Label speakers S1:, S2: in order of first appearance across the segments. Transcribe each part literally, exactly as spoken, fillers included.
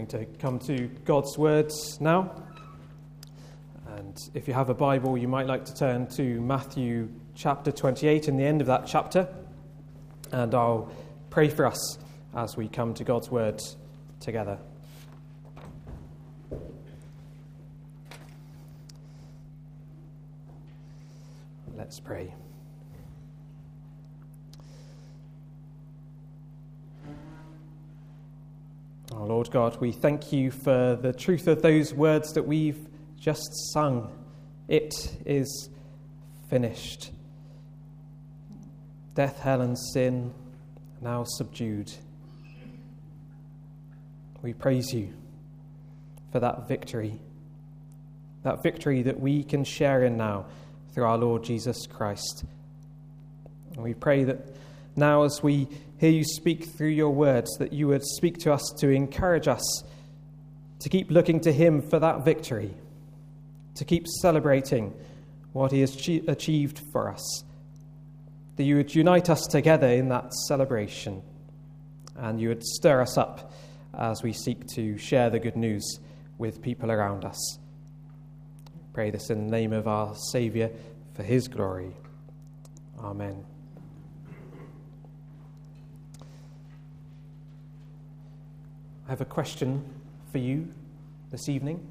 S1: going to come to God's words now. And if you have a Bible, you might like to turn to Matthew chapter twenty-eight in the end of that chapter. And I'll pray for us as we come to God's words together. Let's pray. Oh Lord God, we thank you for the truth of those words that we've just sung. It is finished. Death, hell, and sin now subdued. We praise you for that victory, that victory that we can share in now through our Lord Jesus Christ. And we pray that now as we hear you speak through your words, that you would speak to us to encourage us to keep looking to him for that victory, to keep celebrating what he has achieved for us, that you would unite us together in that celebration, and you would stir us up as we seek to share the good news with people around us. Pray this in the name of our Saviour for his glory. Amen. I have a question for you this evening.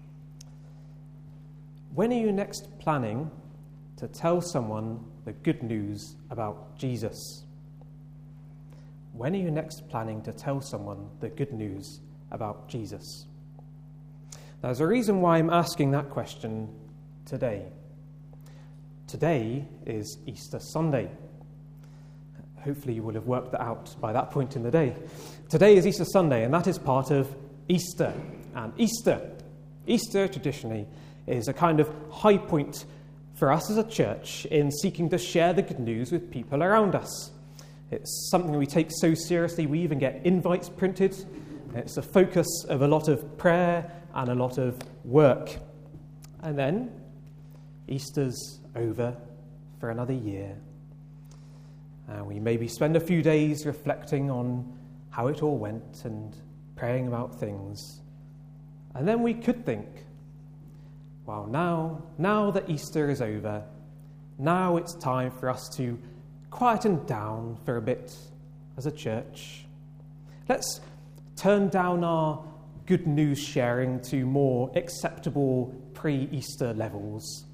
S1: When are you next planning to tell someone the good news about Jesus? When are you next planning to tell someone the good news about Jesus? There's a reason why I'm asking that question today. Today is Easter Sunday. Hopefully you will have worked that out by that point in the day. Today is Easter Sunday, and that is part of Easter. And Easter, Easter traditionally is a kind of high point for us as a church in seeking to share the good news with people around us. It's something we take so seriously we even get invites printed. It's a focus of a lot of prayer and a lot of work. And then Easter's over for another year. And we maybe spend a few days reflecting on how it all went and praying about things. And then we could think, well, now, now that Easter is over, now it's time for us to quieten down for a bit as a church. Let's turn down our good news sharing to more acceptable pre-Easter levels.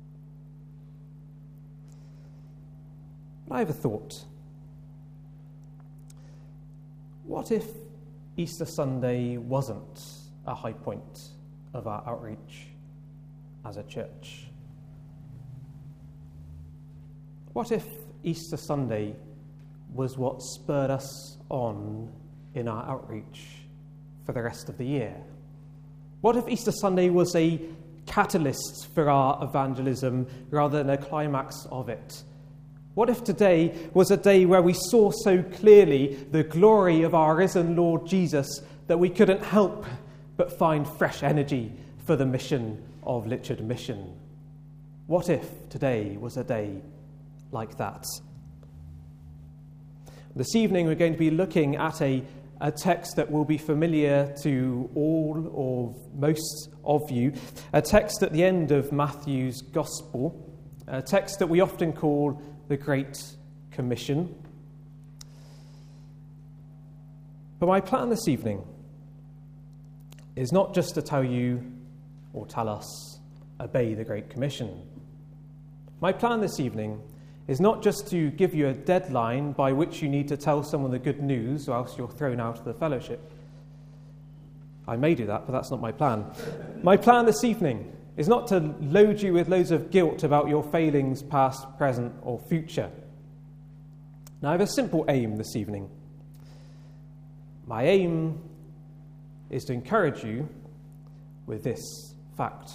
S1: I have a thought. What if Easter Sunday wasn't a high point of our outreach as a church? What if Easter Sunday was what spurred us on in our outreach for the rest of the year? What if Easter Sunday was a catalyst for our evangelism rather than a climax of it? What if today was a day where we saw so clearly the glory of our risen Lord Jesus that we couldn't help but find fresh energy for the mission of Litchard Mission? What if today was a day like that? This evening we're going to be looking at a, a text that will be familiar to all or most of you, a text at the end of Matthew's Gospel, a text that we often call the Great Commission. But my plan this evening is not just to tell you or tell us, obey the Great Commission. My plan this evening is not just to give you a deadline by which you need to tell someone the good news or else you're thrown out of the fellowship. I may do that, but that's not my plan. My plan this evening is not to load you with loads of guilt about your failings, past, present, or future. Now, I have a simple aim this evening. My aim is to encourage you with this fact.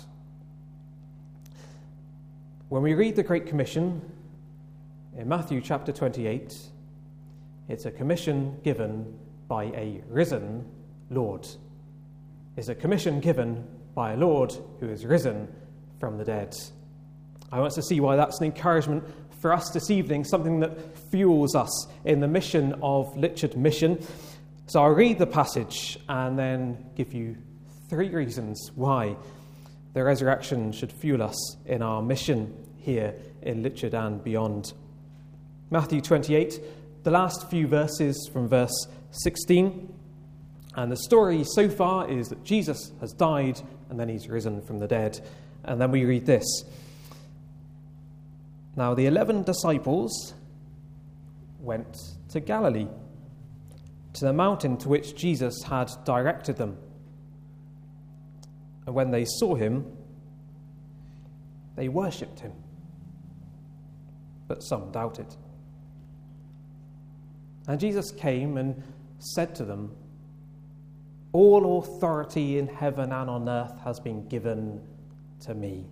S1: When we read the Great Commission in Matthew chapter twenty-eight, it's a commission given by a risen Lord. It's a commission given by a Lord who is risen from the dead. I want to see why that's an encouragement for us this evening, something that fuels us in the mission of Litchard Mission, So I'll read the passage and then give you three reasons why the resurrection should fuel us in our mission here in Litchard and beyond. Matthew twenty-eight, the last few verses from verse sixteen. And the story so far is that Jesus has died and then he's risen from the dead. And then we read this. Now the eleven disciples went to Galilee, to the mountain to which Jesus had directed them. And when they saw him, they worshipped him. But some doubted. And Jesus came and said to them, "All authority in heaven and on earth has been given to me.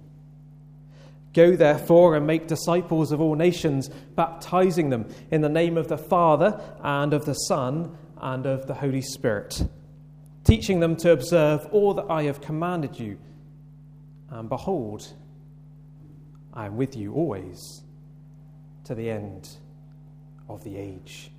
S1: Go therefore and make disciples of all nations, baptizing them in the name of the Father and of the Son and of the Holy Spirit, teaching them to observe all that I have commanded you. And behold, I am with you always to the end of the age."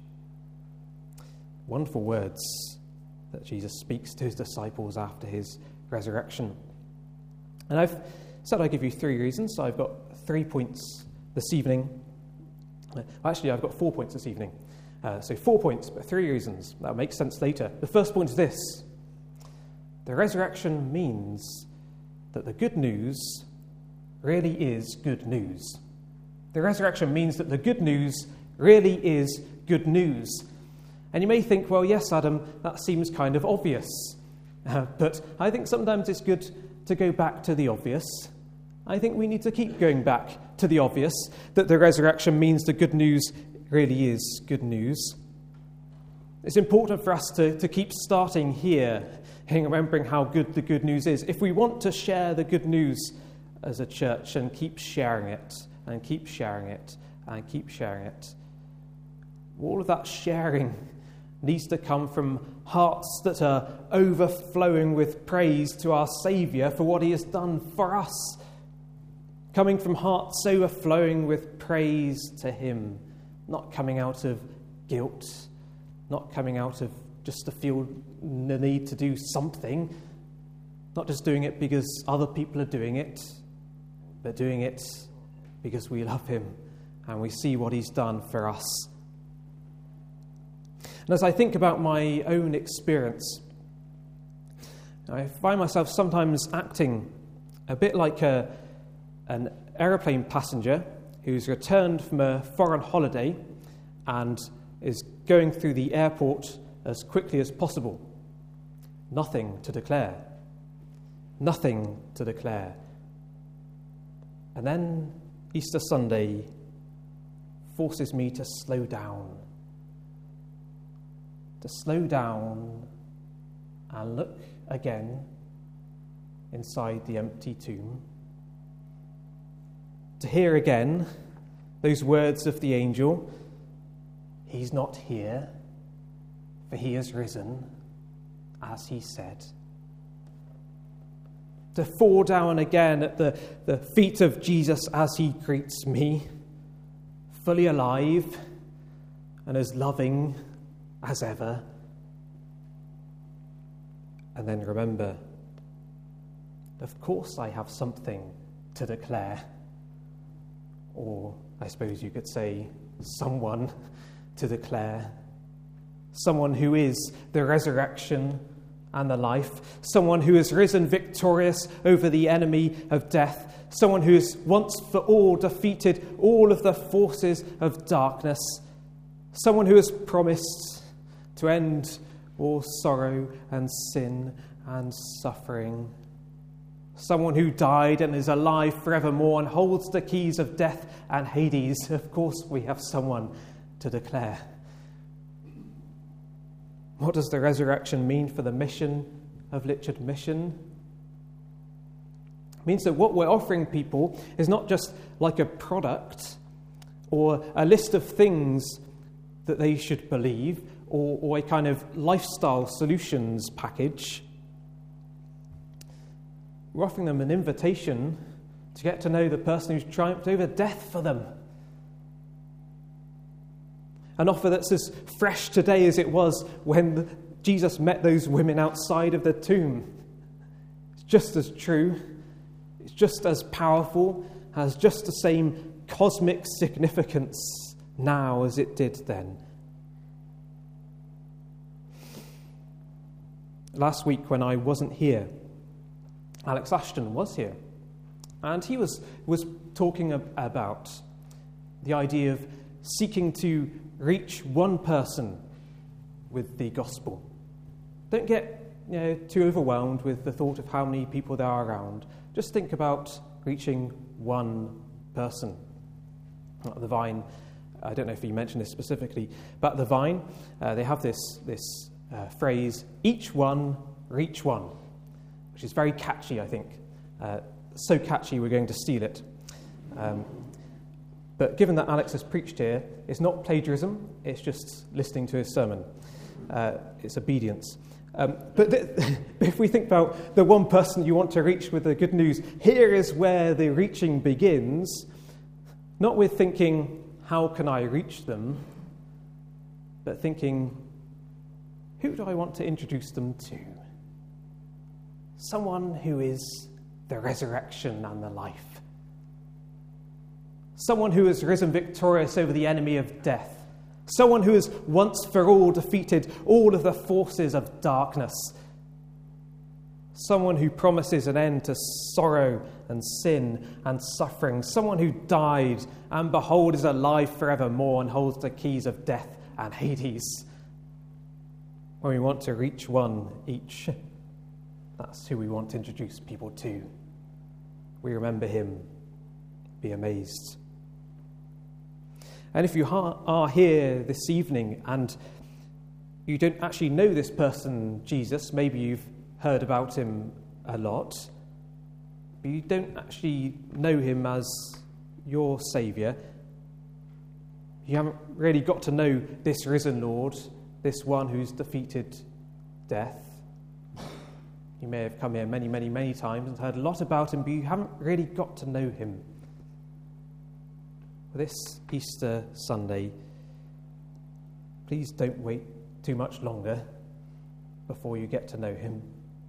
S1: Wonderful words that Jesus speaks to his disciples after his resurrection. And I've said I'd give you three reasons, so I've got three points this evening. Actually, I've got four points this evening. Uh, so four points, but three reasons. That'll make sense later. The first point is this. The resurrection means that the good news really is good news. The resurrection means that the good news really is good news. And you may think, well, yes, Adam, that seems kind of obvious. Uh, but I think sometimes it's good to go back to the obvious. I think we need to keep going back to the obvious, that the resurrection means the good news really is good news. It's important for us to, to keep starting here, and remembering how good the good news is. If we want to share the good news as a church and keep sharing it, and keep sharing it, and keep sharing it, all of that sharing needs to come from hearts that are overflowing with praise to our Saviour for what he has done for us. Coming from hearts overflowing with praise to him, not coming out of guilt, not coming out of just to feel the need to do something, not just doing it because other people are doing it, but doing it because we love him and we see what he's done for us. And as I think about my own experience, I find myself sometimes acting a bit like a, an aeroplane passenger who's returned from a foreign holiday and is going through the airport as quickly as possible. Nothing to declare. Nothing to declare. And then Easter Sunday forces me to slow down. To slow down and look again inside the empty tomb. To hear again those words of the angel, "He's not here, for he has risen, as he said." To fall down again at the, the feet of Jesus as he greets me, fully alive and as loving as ever. And then remember, of course I have something to declare. Or I suppose you could say someone to declare. Someone who is the resurrection and the life. Someone who has risen victorious over the enemy of death. Someone who has once for all defeated all of the forces of darkness. Someone who has promised to end all sorrow and sin and suffering. Someone who died and is alive forevermore and holds the keys of death and Hades. Of course we have someone to declare. What does the resurrection mean for the mission of Litchard Mission? It means that what we're offering people is not just like a product or a list of things that they should believe, or, or a kind of lifestyle solutions package. We're offering them an invitation to get to know the person who's triumphed over death for them. An offer that's as fresh today as it was when Jesus met those women outside of the tomb. It's just as true. It's just as powerful, has just the same cosmic significance now as it did then. Last week when I wasn't here, Alex Ashton was here, and he was, was talking ab- about the idea of seeking to reach one person with the gospel. Don't get you know, too overwhelmed with the thought of how many people there are around. Just think about reaching one person. At the Vine, I don't know if you mentioned this specifically, but at the Vine, uh, they have this, this uh, phrase, each one, reach one, which is very catchy, I think. Uh, so catchy, we're going to steal it. Um, but given that Alex has preached here, it's not plagiarism, it's just listening to his sermon. Uh, it's obedience. Um, but th- if we think about the one person you want to reach with the good news, here is where the reaching begins, not with thinking, how can I reach them, but thinking, who do I want to introduce them to? Someone who is the resurrection and the life. Someone who has risen victorious over the enemy of death. Someone who has once for all defeated all of the forces of darkness. Someone who promises an end to sorrow and sin and suffering. Someone who died and behold is alive forevermore and holds the keys of death and Hades. When we want to reach one each, that's who we want to introduce people to. We remember him, be amazed. And if you are here this evening and you don't actually know this person, Jesus, maybe you've heard about him a lot, but you don't actually know him as your Saviour, you haven't really got to know this risen Lord, this one who's defeated death. You may have come here many, many, many times and heard a lot about him, but you haven't really got to know him. This Easter Sunday, please don't wait too much longer before you get to know him.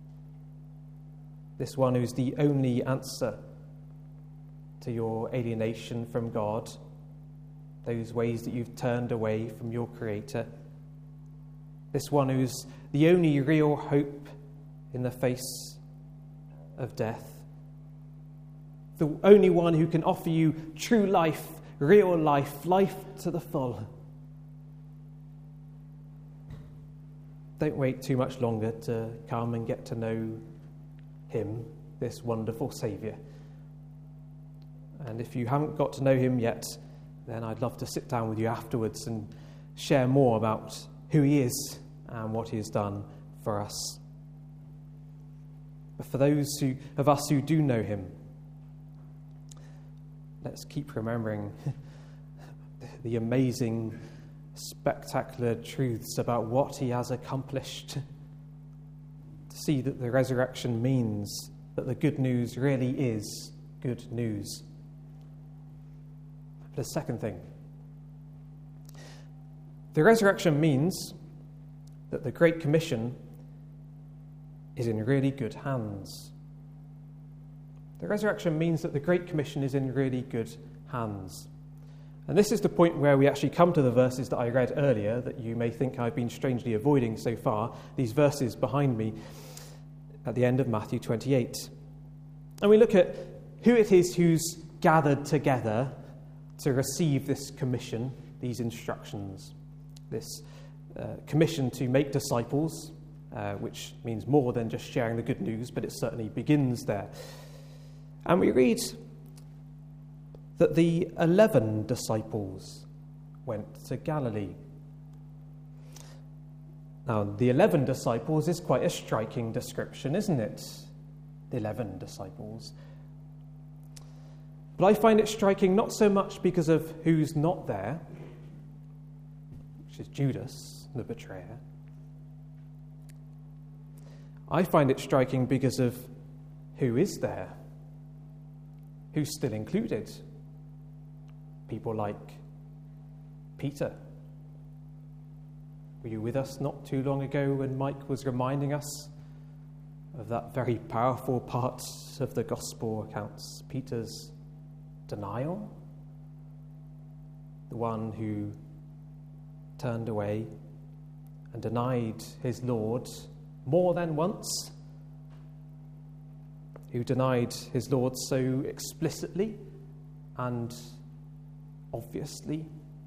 S1: This one who's the only answer to your alienation from God, those ways that you've turned away from your Creator. This one who's the only real hope in the face of death. The only one who can offer you true life, real life, life to the full. Don't wait too much longer to come and get to know him, this wonderful Saviour. And if you haven't got to know him yet, then I'd love to sit down with you afterwards and share more about who he is and what he has done for us. But for those who, of us who do know him, let's keep remembering the amazing, spectacular truths about what he has accomplished. To see that the resurrection means that the good news really is good news. But a second thing, the resurrection means that the Great Commission is in really good hands. The resurrection means that the Great Commission is in really good hands. And this is the point where we actually come to the verses that I read earlier that you may think I've been strangely avoiding so far, these verses behind me at the end of Matthew twenty-eight. And we look at who it is who's gathered together to receive this commission, these instructions, this uh, commission to make disciples, uh, which means more than just sharing the good news, but it certainly begins there. And we read that the eleven disciples went to Galilee. Now, the eleven disciples is quite a striking description, isn't it? The eleven disciples. But I find it striking not so much because of who's not there, which is Judas, the betrayer. I find it striking because of who is there, who's still included. People like Peter, Were you with us not too long ago when Mike was reminding us of that very powerful part of the gospel accounts, Peter's denial? The one who turned away and denied his Lord more than once, who denied his Lord so explicitly and obviously.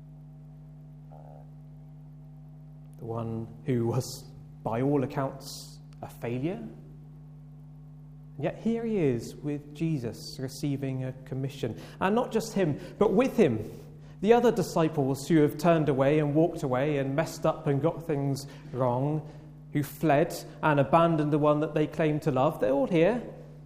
S1: The one who was, by all accounts, a failure. And yet here he is with Jesus receiving a commission. And not just him, but with him, the other disciples who have turned away and walked away and messed up and got things wrong, who fled and abandoned the one that they claimed to love. They're all here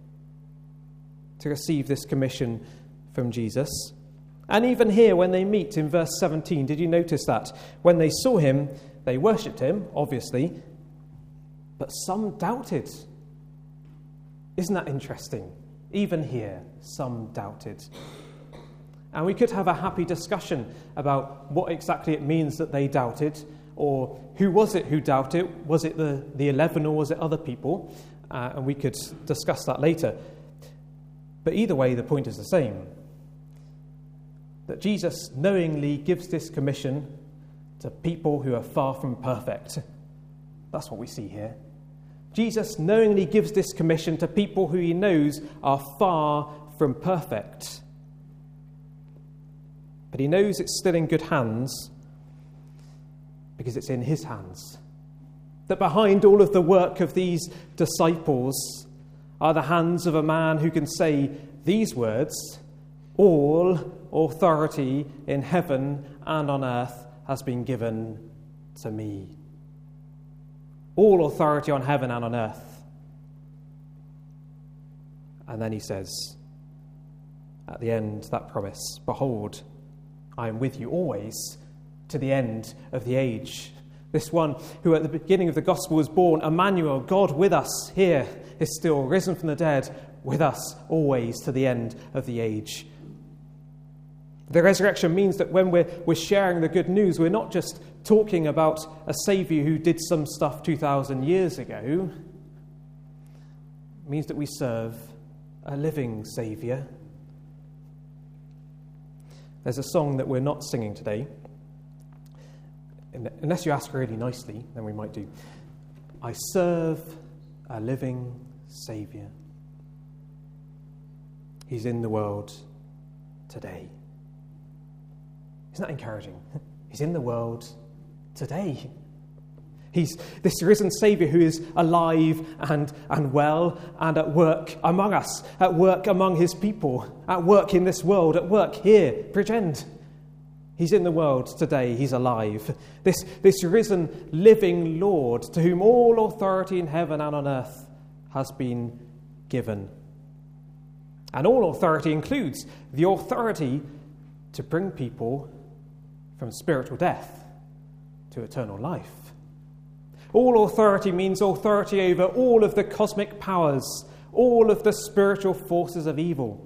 S1: to receive this commission from Jesus. And even here, when they meet in verse seventeen, did you notice that? When they saw him, they worshipped him, obviously, but some doubted. Isn't that interesting? Even here, some doubted. And we could have a happy discussion about what exactly it means that they doubted, or who was it who doubted? Was it the, the eleven or was it other people? Uh, and we could discuss that later. But either way, the point is the same. That Jesus knowingly gives this commission to people who are far from perfect. That's what we see here. Jesus knowingly gives this commission to people who he knows are far from perfect. But he knows it's still in good hands because it's in his hands. That behind all of the work of these disciples are the hands of a man who can say these words, "All authority in heaven and on earth has been given to me." All authority on heaven and on earth. And then he says, at the end, that promise, "Behold, I am with you always to the end of the age." This one who at the beginning of the gospel was born, Emmanuel, God with us here, is still risen from the dead, with us always to the end of the age. The resurrection means that when we're, we're sharing the good news, we're not just talking about a Saviour who did some stuff two thousand years ago. It means that we serve a living Saviour. There's a song that we're not singing today. Unless you ask really nicely, then we might do. I serve a living Saviour. He's in the world today. Isn't that encouraging? He's in the world today. He's this risen Saviour who is alive and, and well and at work among us, at work among his people, at work in this world, at work here, Bridgend. He's in the world today. He's alive. This, this risen, living Lord to whom all authority in heaven and on earth has been given. And all authority includes the authority to bring people from spiritual death to eternal life. All authority means authority over all of the cosmic powers, all of the spiritual forces of evil.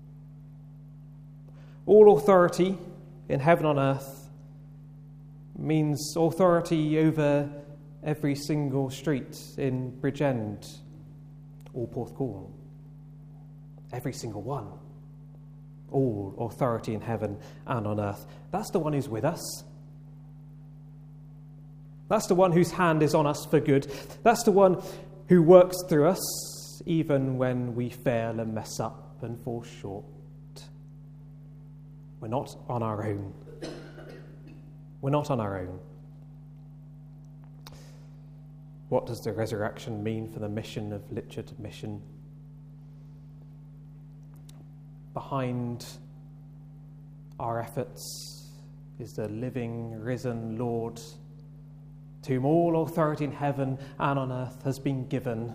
S1: All authority in heaven on earth means authority over every single street in Bridgend or Porthcawl. Every single one. All authority in heaven and on earth. That's the one who's with us. That's the one whose hand is on us for good. That's the one who works through us even when we fail and mess up and fall short. We're not on our own. We're not on our own. What does the resurrection mean for the mission of Litchard Mission? Behind our efforts is the living, risen Lord, to whom all authority in heaven and on earth has been given.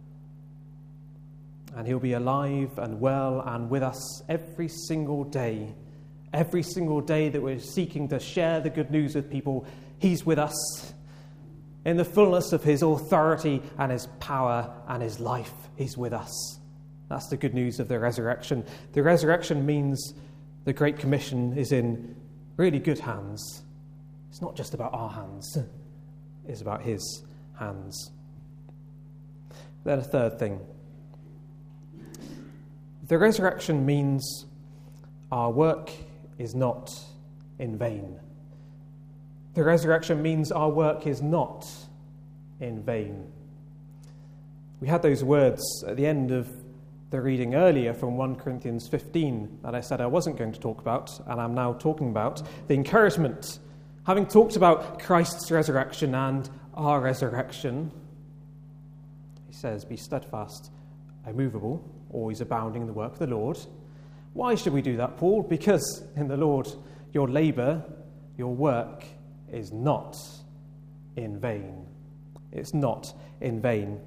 S1: And he'll be alive and well and with us every single day. Every single day that we're seeking to share the good news with people, he's with us. In the fullness of his authority and his power and his life, he's with us. That's the good news of the resurrection. The resurrection means the Great Commission is in really good hands. It's not just about our hands. is about his hands. Then a third thing. The resurrection means our work is not in vain. The resurrection means our work is not in vain. We had those words at the end of the reading earlier from First Corinthians fifteen that I said I wasn't going to talk about, and I'm now talking about the encouragement. Having talked about Christ's resurrection and our resurrection, he says, be steadfast, immovable, always abounding in the work of the Lord. Why should we do that, Paul? Because in the Lord your labour, your work is not in vain. It's not in vain.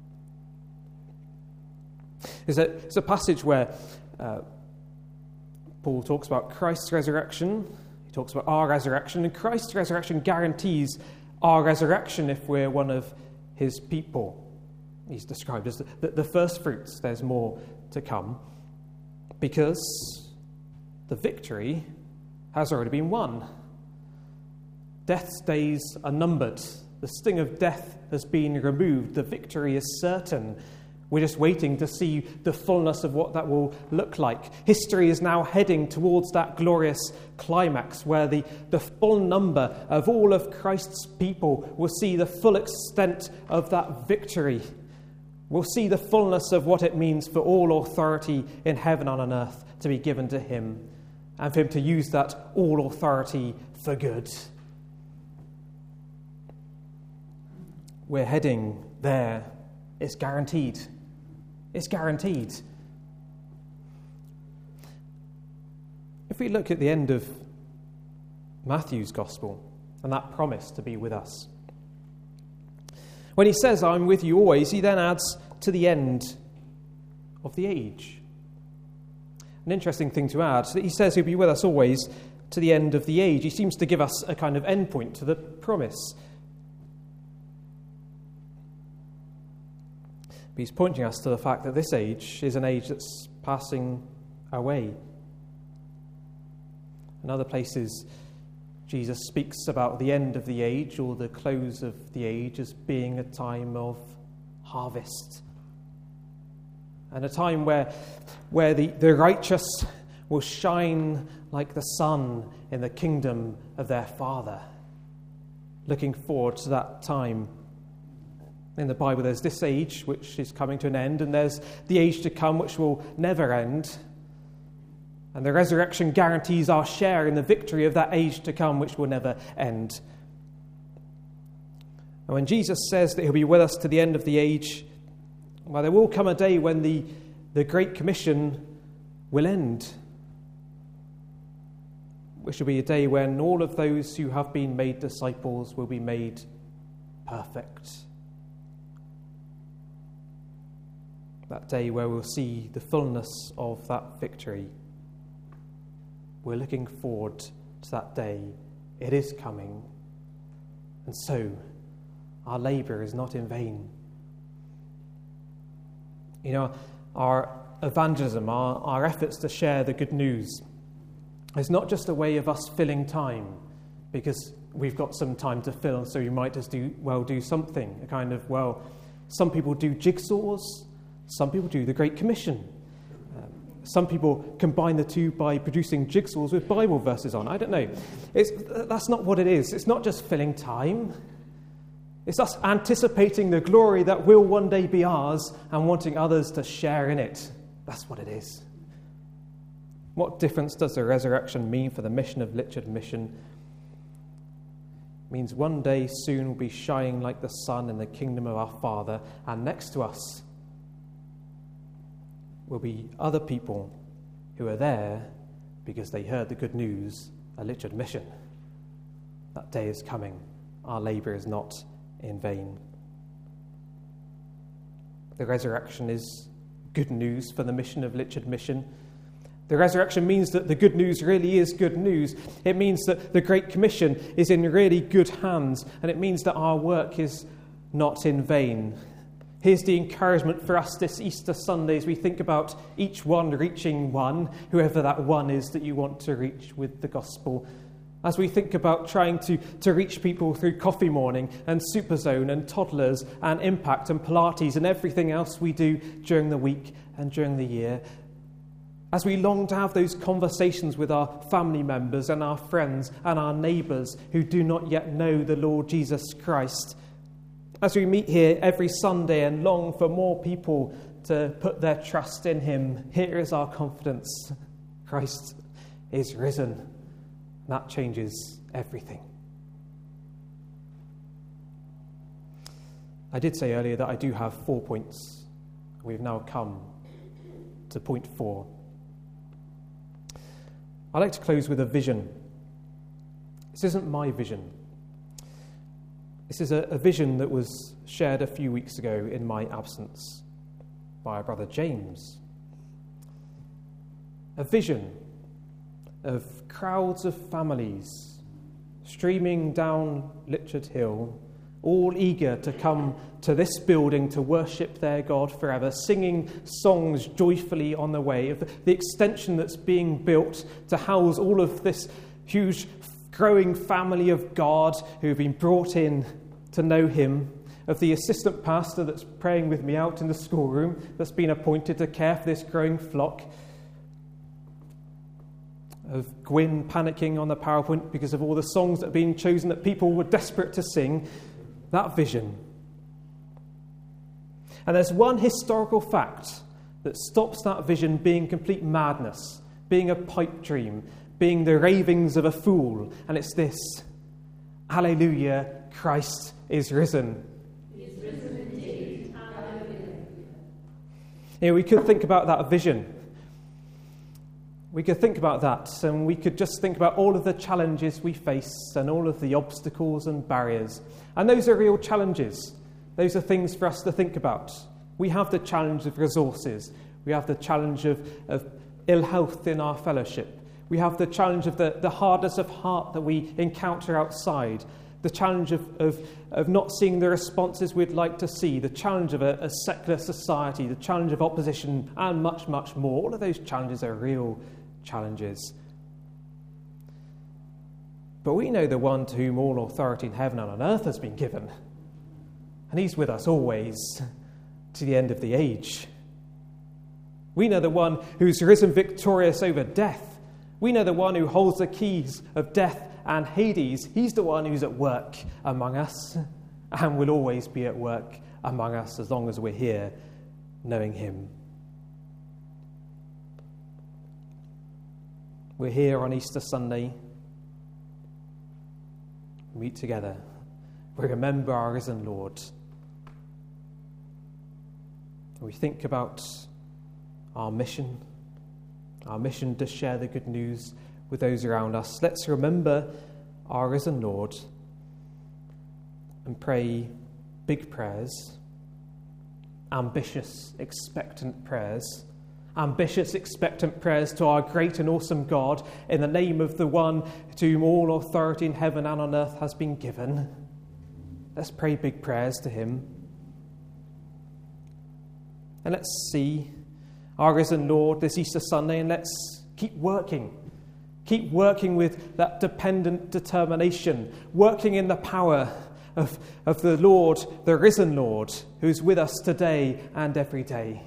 S1: It's a, it's a passage where uh, Paul talks about Christ's resurrection, he talks about our resurrection, and Christ's resurrection guarantees our resurrection if we're one of his people. He's described as the, the first fruits. There's more to come because the victory has already been won. Death's days are numbered. The sting of death has been removed. The victory is certain. We're just waiting to see the fullness of what that will look like. History is now heading towards that glorious climax where the, the full number of all of Christ's people will see the full extent of that victory. We'll see the fullness of what it means for all authority in heaven and on earth to be given to him, and for him to use that all authority for good. We're heading there. It's guaranteed. It's guaranteed. If we look at the end of Matthew's Gospel and that promise to be with us, when he says, I'm with you always, he then adds, to the end of the age. An interesting thing to add, that he says he'll be with us always to the end of the age. He seems to give us a kind of endpoint to the promise. But he's pointing us to the fact that this age is an age that's passing away. In other places, Jesus speaks about the end of the age or the close of the age as being a time of harvest. And a time where, where the, the righteous will shine like the sun in the kingdom of their Father. Looking forward to that time. In the Bible, there's this age which is coming to an end, and there's the age to come which will never end. And the resurrection guarantees our share in the victory of that age to come, which will never end. And when Jesus says that he'll be with us to the end of the age, well, there will come a day when the, the Great Commission will end, which will be a day when all of those who have been made disciples will be made perfect. That day where we'll see the fullness of that victory. We're looking forward to that day. It is coming. And so, our labour is not in vain. You know, our evangelism, our, our efforts to share the good news, is not just a way of us filling time, because we've got some time to fill, so you might just do, well, do something. A kind of, well, some people do jigsaws, some people do the Great Commission. Some people combine the two by producing jigsaws with Bible verses on. I don't know. It's, that's not what it is. It's not just filling time. It's us anticipating the glory that will one day be ours and wanting others to share in it. That's what it is. What difference does the resurrection mean for the mission of Litchard Mission? It means one day soon we'll be shining like the sun in the kingdom of our Father, and next to us will be other people who are there because they heard the good news at Litchard Mission. That day is coming. Our labour is not in vain. The resurrection is good news for the mission of Litchard Mission. The resurrection means that the good news really is good news. It means that the Great Commission is in really good hands, and it means that our work is not in vain. Here's the encouragement for us this Easter Sunday as we think about each one reaching one, whoever that one is that you want to reach with the gospel. As we think about trying to, to reach people through Coffee Morning and Superzone and Toddlers and Impact and Pilates and everything else we do during the week and during the year, as we long to have those conversations with our family members and our friends and our neighbours who do not yet know the Lord Jesus Christ, as we meet here every Sunday and long for more people to put their trust in him, here is our confidence. Christ is risen. That changes everything. I did say earlier that I do have four points. We've now come to point four. I'd like to close with a vision. This isn't my vision. This is a, a vision that was shared a few weeks ago in my absence by our brother James. A vision of crowds of families streaming down Litchard Hill, all eager to come to this building to worship their God forever, singing songs joyfully on the way, of the extension that's being built to house all of this huge growing family of God who have been brought in to know him, of the assistant pastor that's praying with me out in the schoolroom that's been appointed to care for this growing flock, of Gwyn panicking on the PowerPoint because of all the songs that are being chosen that people were desperate to sing. That vision. And there's one historical fact that stops that vision being complete madness, being a pipe dream, being the ravings of a fool, and it's this: Alleluia, Christ is risen.
S2: He is risen indeed. Alleluia.
S1: You know, we could think about that vision. We could think about that, and we could just think about all of the challenges we face and all of the obstacles and barriers. And those are real challenges. Those are things for us to think about. We have the challenge of resources. We have the challenge of, of ill health in our fellowship. We have the challenge of the, the hardness of heart that we encounter outside. The challenge of, of, of not seeing the responses we'd like to see. The challenge of a, a secular society. The challenge of opposition, and much, much more. All of those challenges are real challenges. But we know the one to whom all authority in heaven and on earth has been given. And he's with us always to the end of the age. We know the one who's risen victorious over death. We know the one who holds the keys of death and Hades. He's the one who's at work among us and will always be at work among us as long as we're here knowing him. We're here on Easter Sunday. We meet together. We remember our risen Lord. We think about our mission, our mission to share the good news with those around us. Let's remember our risen Lord and pray big prayers, ambitious, expectant prayers, ambitious, expectant prayers to our great and awesome God in the name of the one to whom all authority in heaven and on earth has been given. Let's pray big prayers to him. And let's see our risen Lord this Easter Sunday, and let's keep working. Keep working with that dependent determination, working in the power of, of the Lord, the risen Lord, who's with us today and every day.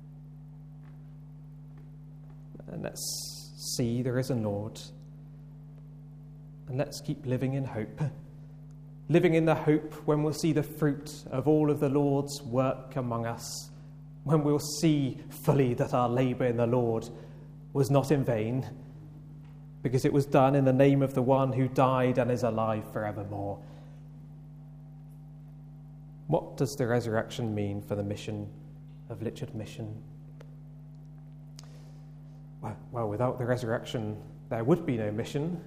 S1: And let's see the risen Lord. And let's keep living in hope. Living in the hope when we'll see the fruit of all of the Lord's work among us. When we'll see fully that our labour in the Lord was not in vain, because it was done in the name of the one who died and is alive forevermore. What does the resurrection mean for the mission of Litchard Mission? Well, well, without the resurrection, there would be no mission.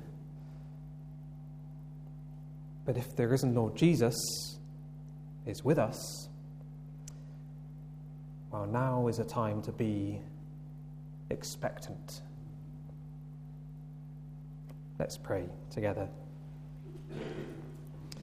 S1: But if the risen Lord Jesus is with us, well, now is a time to be expectant. Let's pray together.